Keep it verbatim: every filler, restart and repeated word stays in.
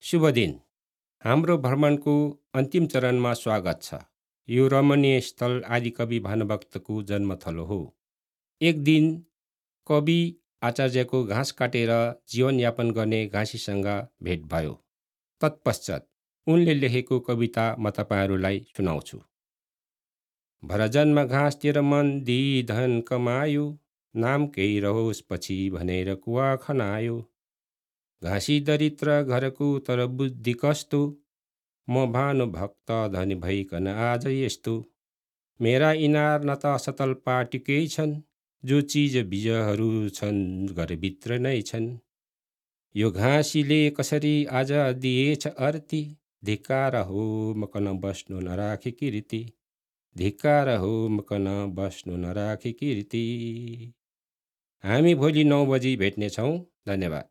शुभ दिन। हाम्रो भ्रमणको अन्तिम चरणमा स्वागत छ। यो रमणीय स्थल आदिकवि भानुभक्तको जन्मथलो हो। एक दिन कवि आचार्यको घाँस काटेर जीवनयापन गर्ने घाँसीसँग भेट भयो। तत्पश्चात उनले लेखेको कविता म तपाईहरूलाई सुनाउँछु। भरजन्म घाँस तेरो मन दिई धन कमायो, नाम केही रहोस् पछि भनेर कुवा खनायो। घाँसी दरिद्र घरको तर बुद्धि कस्तो, म भानुभक्त धनी भइकन आज यस्तो। मेरा इनार न त सतल पाटिकै छन्, जो चिज बिजहरू छन् घरभित्र नै छन्। यो घाँसीले कसरी आज दिएछ अर्ती, धिक्कार हो मकन बस्नु नराखी कीर्ति। धिक्कार हो मकन बस्नु नराखी कीर्ति। हामी भोलि नौ बजी भेट्नेछौँ। धन्यवाद।